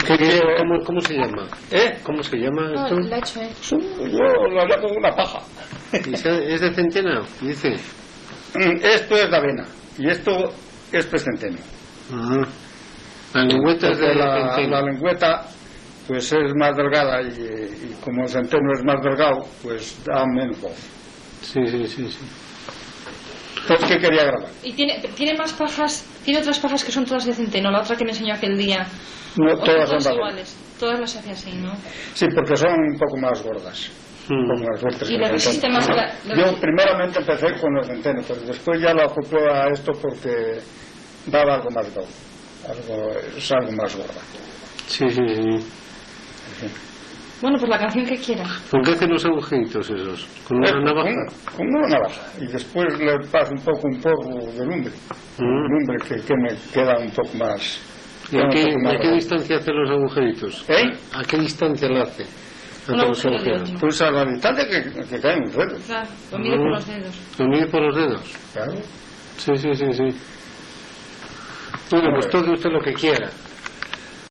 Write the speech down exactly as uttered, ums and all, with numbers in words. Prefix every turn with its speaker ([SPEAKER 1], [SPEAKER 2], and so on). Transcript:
[SPEAKER 1] ¿Qué, qué,
[SPEAKER 2] ¿Cómo, ¿Cómo se llama?
[SPEAKER 1] ¿Eh?
[SPEAKER 2] ¿Cómo se llama
[SPEAKER 3] No,
[SPEAKER 2] esto?
[SPEAKER 3] lo ha hecho él.
[SPEAKER 1] Yo lo haría con una paja.
[SPEAKER 2] ¿Es de centeno? Dice.
[SPEAKER 1] Esto es de avena y esto, esto es centeno.
[SPEAKER 2] Ah. La lengüeta es de
[SPEAKER 1] la,
[SPEAKER 2] centeno.
[SPEAKER 1] la lengüeta pues es más delgada y, y como el centeno es más delgado, pues da menos voz.
[SPEAKER 2] Sí, sí, sí, sí.
[SPEAKER 1] Entonces, ¿qué quería grabar?
[SPEAKER 3] ¿Y tiene, tiene más pajas? ¿Tiene otras pajas que son todas de centeno? La otra que me enseñó aquel día.
[SPEAKER 1] No,
[SPEAKER 3] ¿O
[SPEAKER 1] todas son
[SPEAKER 3] todas
[SPEAKER 1] de avena.
[SPEAKER 3] iguales? Todas las hace así, ¿no?
[SPEAKER 1] Sí, porque son un poco más gordas. Un poco más fuertes.
[SPEAKER 3] ¿Y
[SPEAKER 1] que
[SPEAKER 3] le
[SPEAKER 1] el
[SPEAKER 3] resiste
[SPEAKER 1] centeno.
[SPEAKER 3] más la, la-
[SPEAKER 1] Yo primeramente empecé con el centeno, pero después ya lo acoplé a esto porque daba algo más gordo. Algo, es algo más gorda.
[SPEAKER 2] Sí, sí, sí.
[SPEAKER 3] Bueno, pues la canción que quiera.
[SPEAKER 2] ¿Con qué hacen los agujeritos esos? ¿Con una
[SPEAKER 1] Eh,
[SPEAKER 2] navaja?
[SPEAKER 1] Con, con una navaja. Y después le paso un poco un polvo de lumbre.
[SPEAKER 2] Mm.
[SPEAKER 1] Lumbre que, que me queda un poco más.
[SPEAKER 2] ¿Y a qué,
[SPEAKER 1] un poco más
[SPEAKER 2] a qué
[SPEAKER 1] gordo.
[SPEAKER 2] distancia hace los agujeritos?
[SPEAKER 1] ¿Eh?
[SPEAKER 2] ¿A qué distancia la hace? Hace
[SPEAKER 3] Un
[SPEAKER 2] los
[SPEAKER 3] agujero de
[SPEAKER 2] agujeros.
[SPEAKER 3] ojo.
[SPEAKER 1] Pues a la distancia que, que caen los dedos.
[SPEAKER 3] Claro, lo mide
[SPEAKER 2] Mm.
[SPEAKER 3] por los dedos.
[SPEAKER 2] ¿Lo mide por los dedos?
[SPEAKER 1] Claro.
[SPEAKER 2] Sí, sí, sí, sí. Bueno, pues toque usted lo que quiera.